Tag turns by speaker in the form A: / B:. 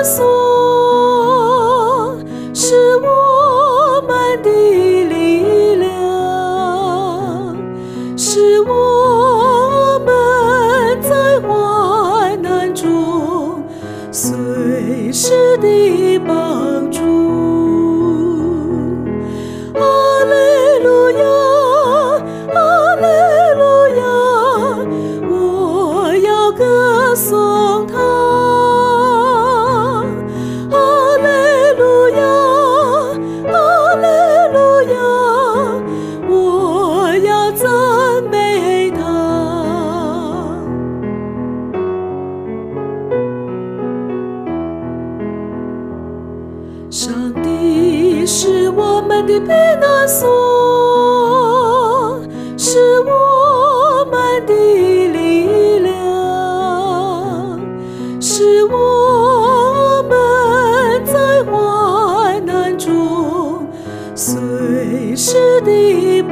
A: 所，是我们的力量，是我们在患难中随时的帮助。哈利路亚，哈利路亚，我要歌颂他。哈利路亚，哈利路亚，我要赞美他。上帝是我们的避难所，是我们的力量，是我们在患难中随时的